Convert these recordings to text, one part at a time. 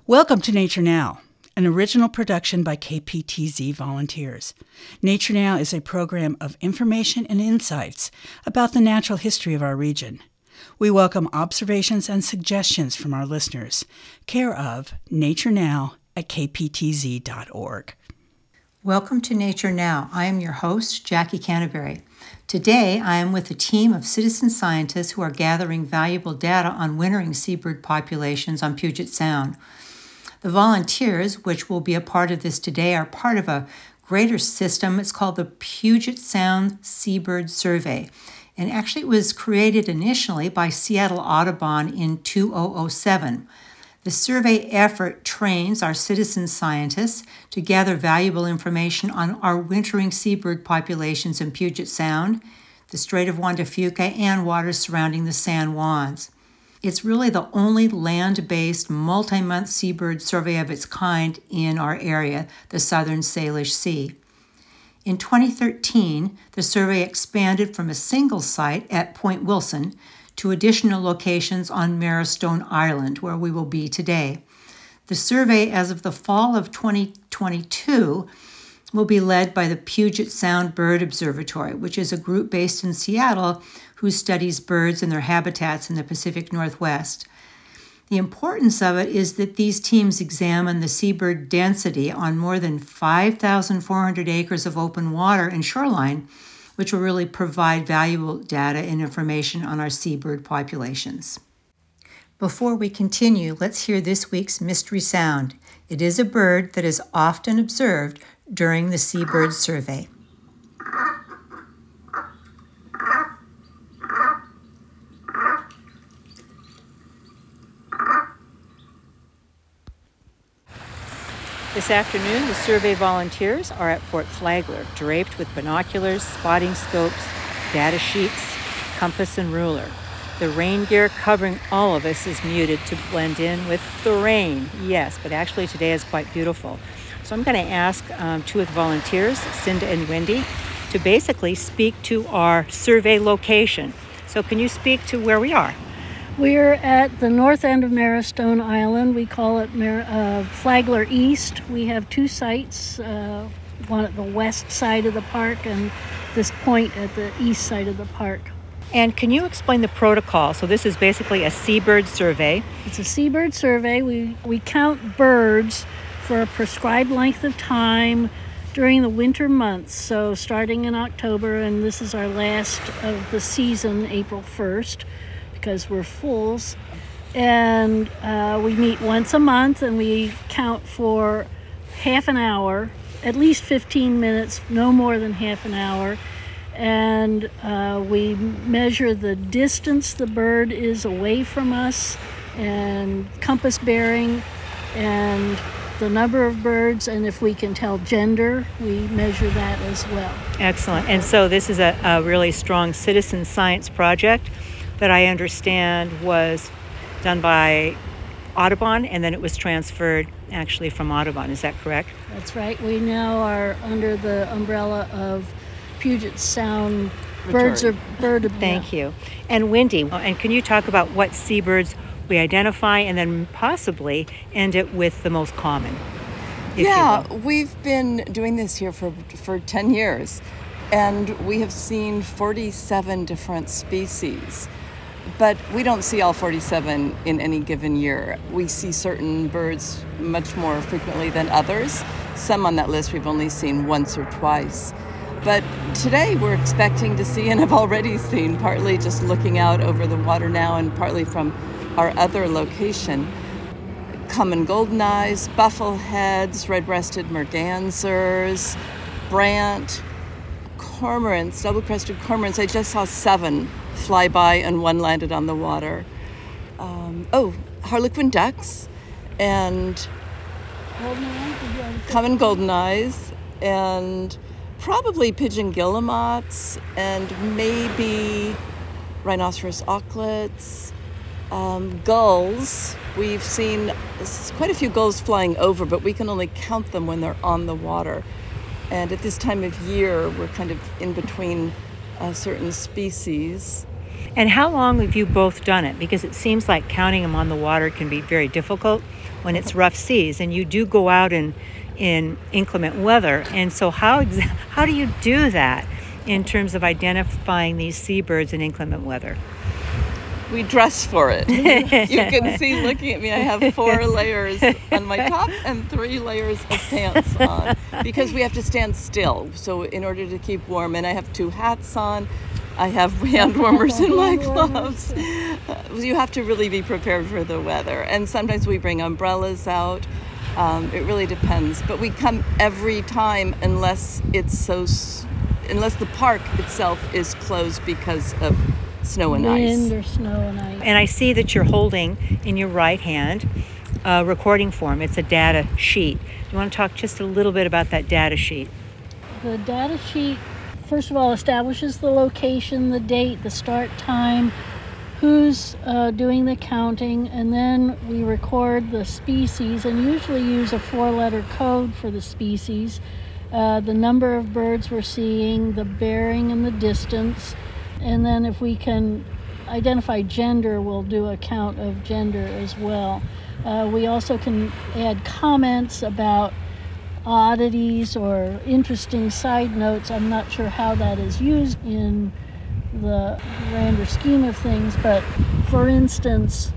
Welcome to Nature Now, an original production by KPTZ volunteers. Nature Now is a program of information and insights about the natural history of our region. We welcome observations and suggestions from our listeners. Care of Nature Now at kptz.org. Welcome to Nature Now. I am your host, Jackie Canterbury. Today, I am with a team of citizen scientists who are gathering valuable data on wintering seabird populations on Puget Sound. The volunteers, which will be a part of this today, are part of a greater system. It's called the Puget Sound Seabird Survey. And actually, it was created initially by Seattle Audubon in 2007. The survey effort trains our citizen scientists to gather valuable information on our wintering seabird populations in Puget Sound, the Strait of Juan de Fuca, and waters surrounding the San Juans. It's really the only land-based multi-month seabird survey of its kind in our area, the Southern Salish Sea. In 2013, the survey expanded from a single site at Point Wilson to additional locations on Marrowstone Island, where we will be today. The survey, as of the fall of 2022, will be led by the Puget Sound Bird Observatory, which is a group based in Seattle who studies birds and their habitats in the Pacific Northwest. The importance of it is that these teams examine the seabird density on more than 5,400 acres of open water and shoreline, which will really provide valuable data and information on our seabird populations. Before we continue, let's hear this week's mystery sound. It is a bird that is often observed during the seabird survey. This afternoon, the survey volunteers are at Fort Flagler, draped with binoculars, spotting scopes, data sheets, compass, and ruler. The rain gear covering all of us is muted to blend in with the rain. Yes, but actually today is quite beautiful. So I'm going to ask two of the volunteers, Cinda and Wendy, to basically speak to our survey location. So can you speak to where we are? We're at the north end of Marrowstone Island. We call it Flagler East. We have two sites, one at the west side of the park and this point at the east side of the park. And can you explain the protocol? So this is basically a seabird survey. It's a seabird survey. We count birds for a prescribed length of time during the winter months. So starting in October, and this is our last of the season, April 1st. Because we're fools, and we meet once a month and we count for half an hour, at least 15 minutes, no more than half an hour, and we measure the distance the bird is away from us and compass bearing and the number of birds, and if we can tell gender, we measure that as well. Excellent. And so this is a really strong citizen science project that I understand was done by Audubon, and then it was transferred actually from Audubon. Is that correct? That's right. We now are under the umbrella of Puget Sound Bird. Thank you. And Wendy, and can you talk about what seabirds we identify and then possibly end it with the most common? Yeah, we've been doing this here for 10 years, and we have seen 47 different species. But we don't see all 47 in any given year. We see certain birds much more frequently than others. Some on that list we've only seen once or twice. But today we're expecting to see, and have already seen, partly just looking out over the water now and partly from our other location, common golden eyes, buffleheads, red-breasted mergansers, brant, cormorants, double-crested cormorants. I just saw 7 fly by and 1 landed on the water. Harlequin ducks and common golden eyes and probably pigeon guillemots and maybe rhinoceros auklets, gulls. We've seen quite a few gulls flying over, but we can only count them when they're on the water. And at this time of year, we're kind of in between certain species. And how long have you both done it? Because it seems like counting them on the water can be very difficult when it's rough seas, and you do go out in inclement weather. And so how do you do that in terms of identifying these seabirds in inclement weather? We dress for it. You can see looking at me, I have 4 layers on my top and 3 layers of pants on because we have to stand still. So in order to keep warm, and I have 2 hats on, I have hand warmers in my gloves. You have to really be prepared for the weather. And sometimes we bring umbrellas out. It really depends. But we come every time unless the park itself is closed because of snow and ice. Wind or snow and ice. And I see that you're holding in your right hand a recording form. It's a data sheet. Do you want to talk just a little bit about that data sheet? The data sheet, first of all, establishes the location, the date, the start time, who's doing the counting, and then we record the species and usually use a 4-letter code for the species, the number of birds we're seeing, the bearing and the distance, and then if we can identify gender, we'll do a count of gender as well. We also can add comments about oddities or interesting side notes. I'm not sure how that is used in the grander scheme of things, but for instance,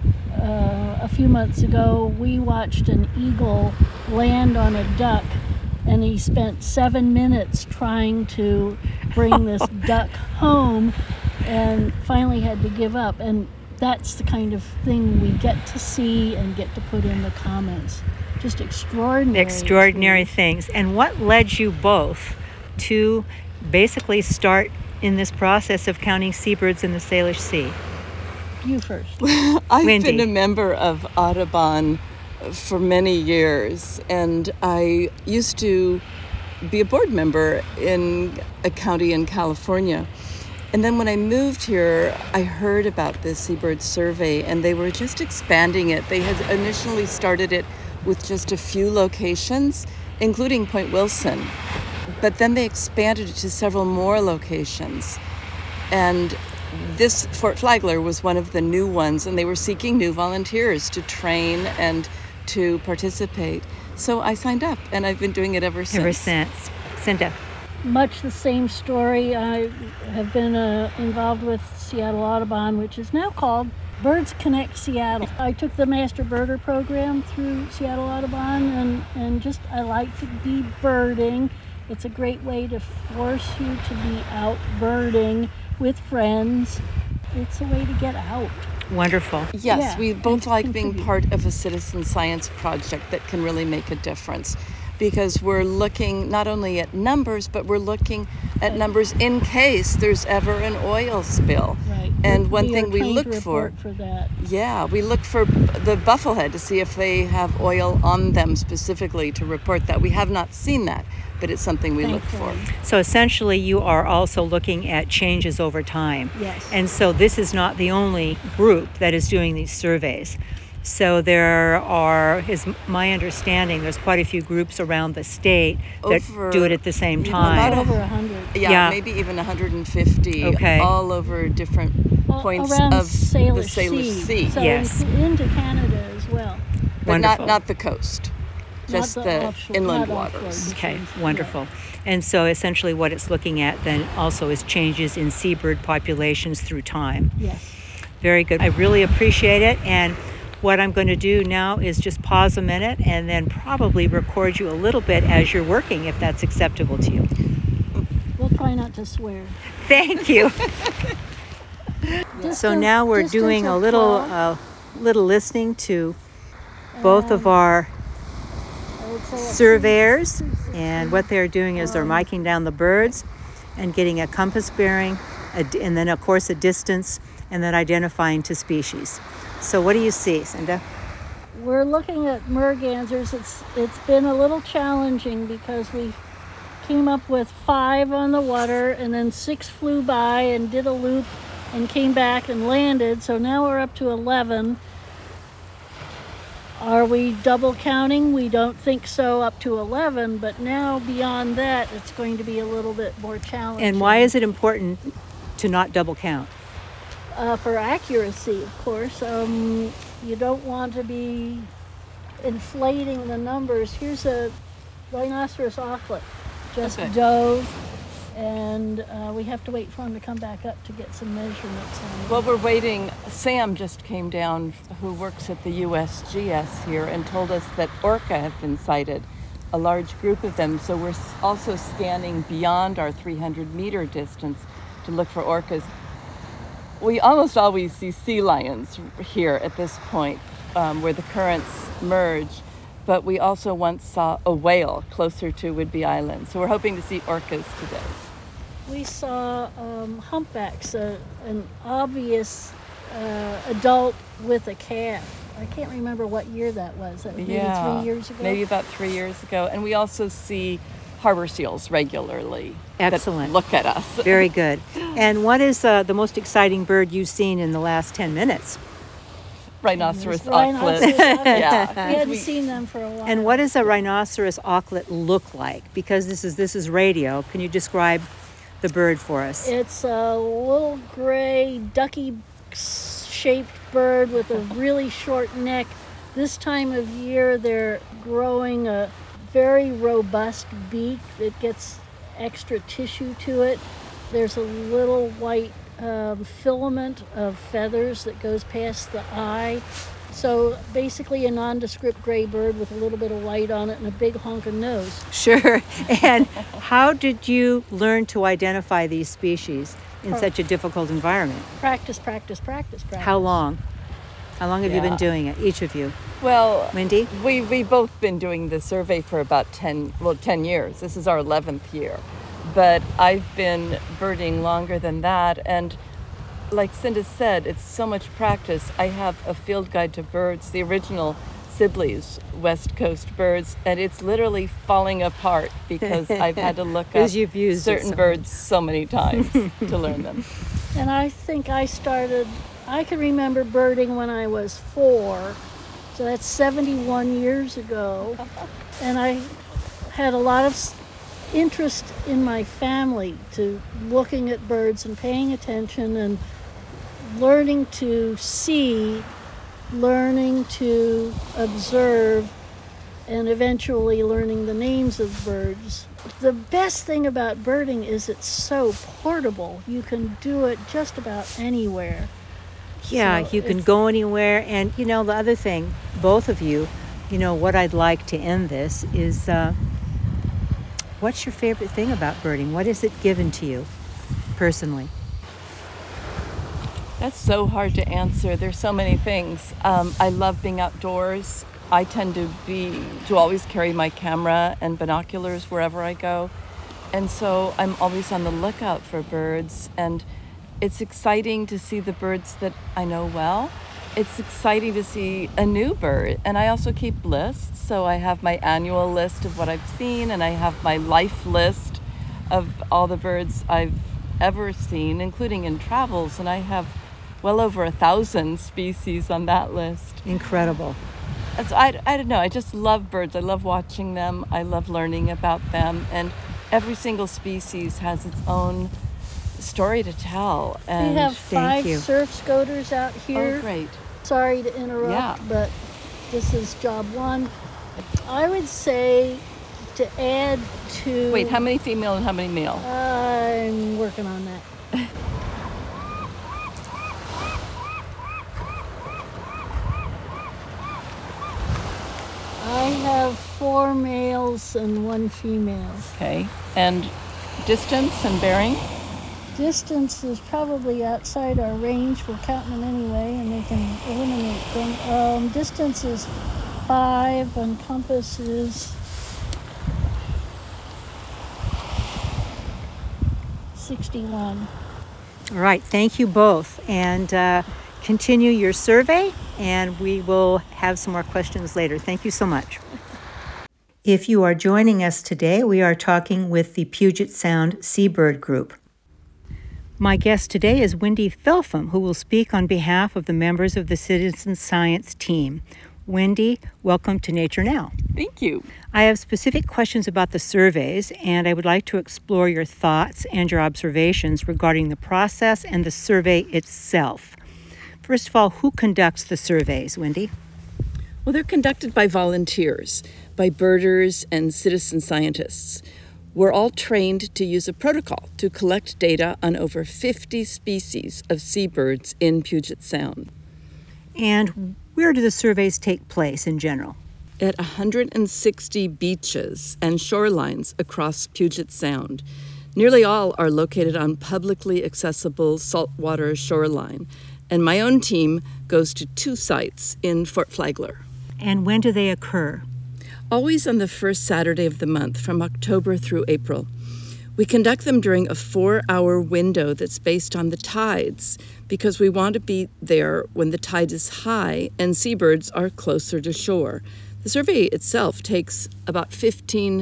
a few months ago we watched an eagle land on a duck, and he spent 7 minutes trying to bring this duck home and finally had to give up. And that's the kind of thing we get to see and get to put in the comments. Just extraordinary things. And what led you both to basically start in this process of counting seabirds in the Salish Sea? You first. I've Wendy. been a member of Audubon for many years, and I used to be a board member in a county in California. And then when I moved here, I heard about this seabird survey, and they were just expanding it. They had initially started it with just a few locations, including Point Wilson. But then they expanded it to several more locations. And this Fort Flagler was one of the new ones, and they were seeking new volunteers to train and to participate. So I signed up, and I've been doing it ever since. Cinda. Much the same story. I have been involved with Seattle Audubon, which is now called Birds Connect Seattle. I took the Master Birder program through Seattle Audubon, and just I like to be birding. It's a great way to force you to be out birding with friends. It's a way to get out. Wonderful. Yes, Yeah, we both and like contribute. being part of a citizen science project that can really make a difference, because we're looking not only at numbers, but we're looking at numbers in case there's ever an oil spill. Right. And one We are thing we trained look to for, report for that. yeah, we look for the bufflehead to see if they have oil on them specifically to report that. We have not seen that, but it's something we look for. Thankfully. So essentially you are also looking at changes over time. Yes. And so this is not the only group that is doing these surveys. So there are, is my understanding, there's quite a few groups around the state that do it at the same time. Over 100. Yeah, maybe even 150, Okay. all over different points around of the Salish Sea. So Yes. into Canada as well. But Wonderful. not the coast, just Not the offshore- inland not offshore waters. Okay, beaches. wonderful. And so essentially what it's looking at then also is changes in seabird populations through time. Yes. Very good. I really appreciate it. And what I'm going to do now is just pause a minute and then probably record you a little bit as you're working, if that's acceptable to you. We'll try not to swear. Thank you. Just So as- now we're just as doing a thought, little listening to both of our I would say a surveyors, and what they're doing is they're miking down the birds and getting a compass bearing, and then of course a distance, and then identifying to species. So what do you see, Cinda? We're looking at mergansers. It's been a little challenging because we came up with 5 on the water, and then 6 flew by and did a loop and came back and landed. So now we're up to 11. Are we double counting? We don't think so, up to 11, but now beyond that, it's going to be a little bit more challenging. And why is it important to not double count? for accuracy, of course. You don't want to be inflating the numbers. Here's a rhinoceros auklet, just dove, and we have to wait for him to come back up to get some measurements on it. Well, we're waiting. Sam just came down, who works at the USGS here, and told us that orca have been sighted, a large group of them. So we're also scanning beyond our 300-meter distance to look for orcas. We almost always see sea lions here at this point, where the currents merge, but we also once saw a whale closer to Whidbey Island. So we're hoping to see orcas today. We saw humpbacks, an obvious adult with a calf. I can't remember what year that was. That was maybe 3 years ago? Maybe about 3 years ago. And we also see harbor seals regularly. Excellent. That look at us. Very good. And what is the most exciting bird you've seen in the last 10 minutes? Rhinoceros auklet. Yeah. We hadn't seen them for a while. And what does a rhinoceros auklet look like? Because this is radio. Can you describe the bird for us? It's a little gray, ducky-shaped bird with a really short neck. This time of year, they're growing a very robust beak that gets extra tissue to it. There's a little white filament of feathers that goes past the eye. So basically a nondescript gray bird with a little bit of white on it and a big honking nose. Sure. And how did you learn to identify these species in such a difficult environment? Practice. How long? How long have you been doing it, each of you? Well, Wendy? We've both been doing the survey for about 10 years. This is our 11th year. But I've been birding longer than that. And like Cinda said, it's so much practice. I have a field guide to birds, the original Sibley's West Coast birds, and it's literally falling apart because I've had to look up you've used certain birds so many times to learn them. And I think I can remember birding when I was 4, so that's 71 years ago. And I had a lot of interest in my family to looking at birds and paying attention and learning to see, learning to observe, and eventually learning the names of birds. The best thing about birding is it's so portable. You can do it just about anywhere. Yeah, So you can go anywhere. And, the other thing, both of you, what I'd like to end this is, what's your favorite thing about birding? What has it given to you personally? That's so hard to answer. There's so many things. I love being outdoors. I tend to always carry my camera and binoculars wherever I go. And so I'm always on the lookout for birds. And it's exciting to see the birds that I know well. It's exciting to see a new bird. And I also keep lists. So I have my annual list of what I've seen, and I have my life list of all the birds I've ever seen, including in travels. And I have well over 1,000 species on that list. Incredible. So I don't know. I just love birds. I love watching them. I love learning about them. And every single species has its own story to tell. And we have 5 surf scoters out here. Oh, great. Sorry to interrupt, but this is job 1. I would say to add to... Wait, how many female and how many male? I'm working on that. I have 4 males and 1 female. Okay. And distance and bearing? Distance is probably outside our range. We're counting them anyway, and they can eliminate them. Distance is 5, and compass is 61. All right. Thank you both. And continue your survey, and we will have some more questions later. Thank you so much. If you are joining us today, we are talking with the Puget Sound Seabird Group. My guest today is Wendy Felpham, who will speak on behalf of the members of the Citizen Science team. Wendy, welcome to Nature Now. Thank you. I have specific questions about the surveys, and I would like to explore your thoughts and your observations regarding the process and the survey itself. First of all, who conducts the surveys, Wendy? Well, they're conducted by volunteers, by birders and citizen scientists. We're all trained to use a protocol to collect data on over 50 species of seabirds in Puget Sound. And where do the surveys take place in general? At 160 beaches and shorelines across Puget Sound. Nearly all are located on publicly accessible saltwater shoreline, and my own team goes to 2 sites in Fort Flagler. And when do they occur? Always on the first Saturday of the month, from October through April. We conduct them during a 4-hour window that's based on the tides, because we want to be there when the tide is high and seabirds are closer to shore. The survey itself takes about 15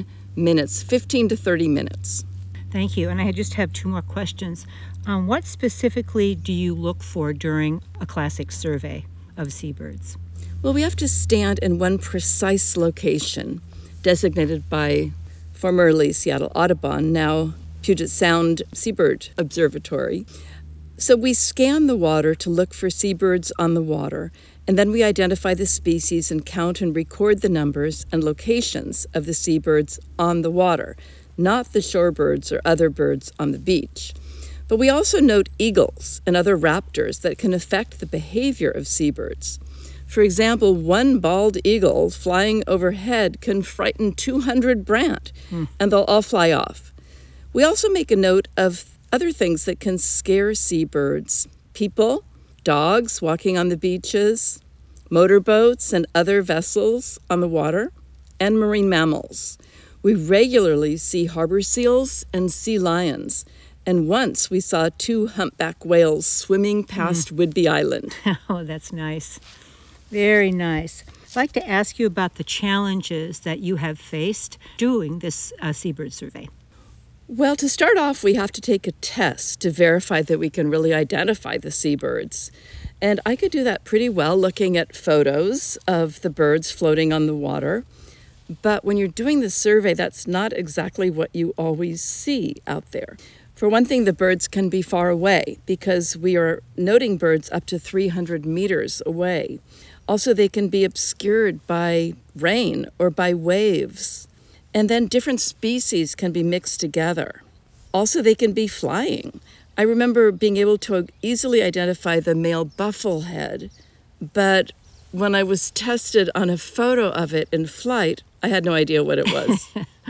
to 30 minutes. Thank you. And I just have 2 more questions. What specifically do you look for during a classic survey of seabirds? Well, we have to stand in one precise location, designated by formerly Seattle Audubon, now Puget Sound Seabird Observatory. So we scan the water to look for seabirds on the water, and then we identify the species and count and record the numbers and locations of the seabirds on the water, not the shorebirds or other birds on the beach. But we also note eagles and other raptors that can affect the behavior of seabirds. For example, one bald eagle flying overhead can frighten 200 brant, and they'll all fly off. We also make a note of other things that can scare seabirds: people, dogs walking on the beaches, motorboats and other vessels on the water, and marine mammals. We regularly see harbor seals and sea lions, and once we saw 2 humpback whales swimming past Whidbey Island. Oh, that's nice. Very nice. I'd like to ask you about the challenges that you have faced doing this seabird survey. Well, to start off, we have to take a test to verify that we can really identify the seabirds. And I could do that pretty well looking at photos of the birds floating on the water. But when you're doing the survey, that's not exactly what you always see out there. For one thing, the birds can be far away because we are noting birds up to 300 meters away. Also, they can be obscured by rain or by waves. And then different species can be mixed together. Also, they can be flying. I remember being able to easily identify the male bufflehead, but when I was tested on a photo of it in flight, I had no idea what it was.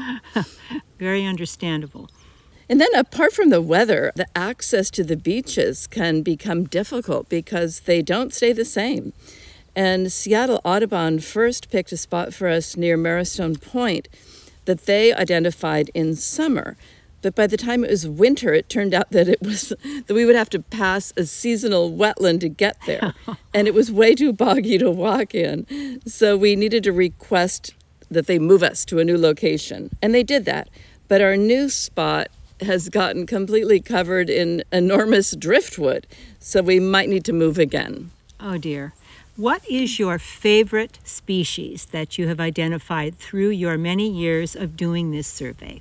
Very understandable. And then apart from the weather, the access to the beaches can become difficult because they don't stay the same. And Seattle Audubon first picked a spot for us near Marrowstone Point that they identified in summer. But by the time it was winter, it turned out that we would have to pass a seasonal wetland to get there. And it was way too boggy to walk in. So we needed to request that they move us to a new location. And they did that. But our new spot has gotten completely covered in enormous driftwood. So we might need to move again. Oh dear. What is your favorite species that you have identified through your many years of doing this survey?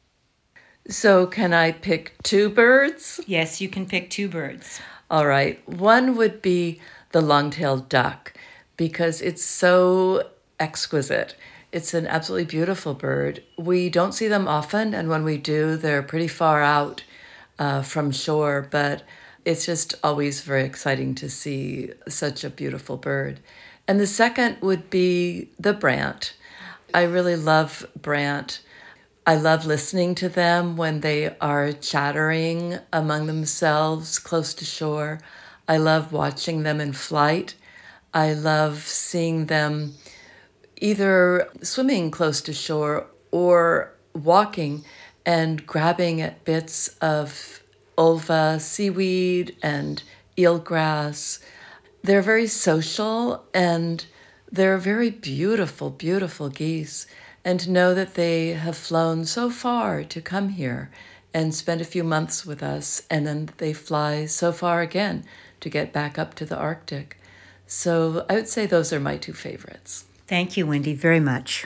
So can I pick 2 birds? Yes, you can pick 2 birds. All right. One would be the long-tailed duck because it's so exquisite. It's an absolutely beautiful bird. We don't see them often, and when we do, they're pretty far out from shore, but it's just always very exciting to see such a beautiful bird. And the second would be the brant. I really love brant. I love listening to them when they are chattering among themselves close to shore. I love watching them in flight. I love seeing them either swimming close to shore or walking and grabbing at bits of ulva seaweed and eelgrass. They're very social and they're very beautiful, beautiful geese. And to know that they have flown so far to come here and spend a few months with us, and then they fly so far again to get back up to the Arctic. So I would say those are my two favorites. Thank you, Wendy, very much.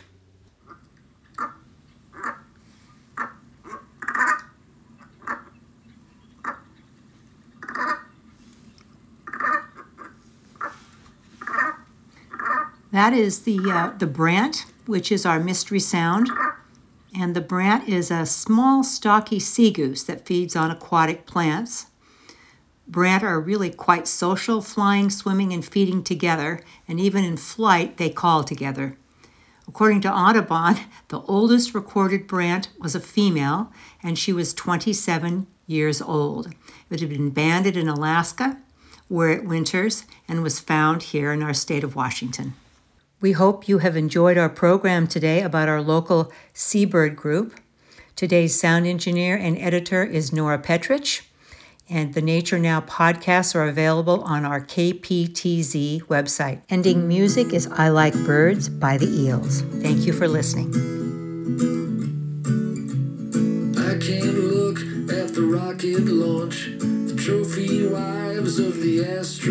That is the brant, which is our mystery sound. And the brant is a small, stocky sea goose that feeds on aquatic plants. Brant are really quite social, flying, swimming, and feeding together, and even in flight, they call together. According to Audubon, the oldest recorded brant was a female, and she was 27 years old. It had been banded in Alaska, where it winters, and was found here in our state of Washington. We hope you have enjoyed our program today about our local seabird group. Today's sound engineer and editor is Nora Petrich, and the Nature Now podcasts are available on our KPTZ website. Ending music is I Like Birds by the Eels. Thank you for listening. I can't look at the rocket launch, the trophy wives of the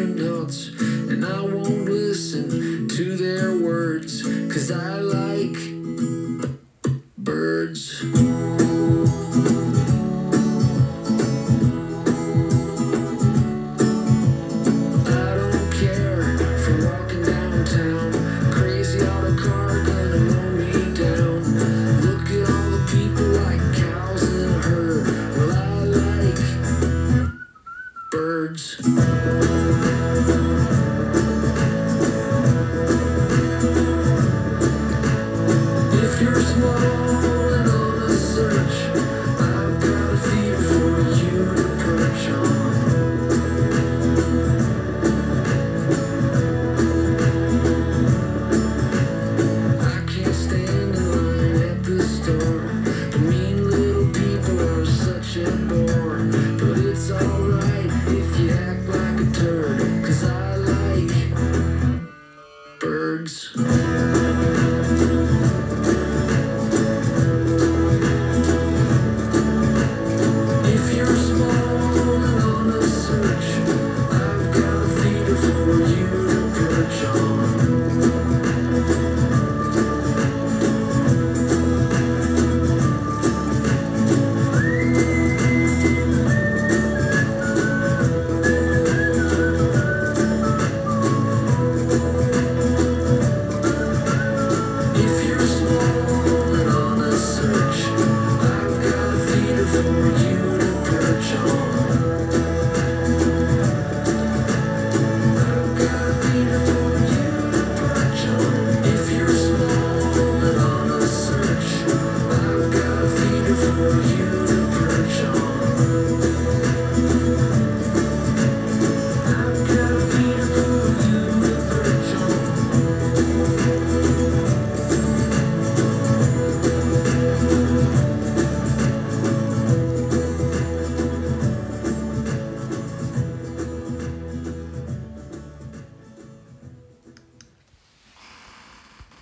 astronauts, and I won't listen to their words, 'cause I like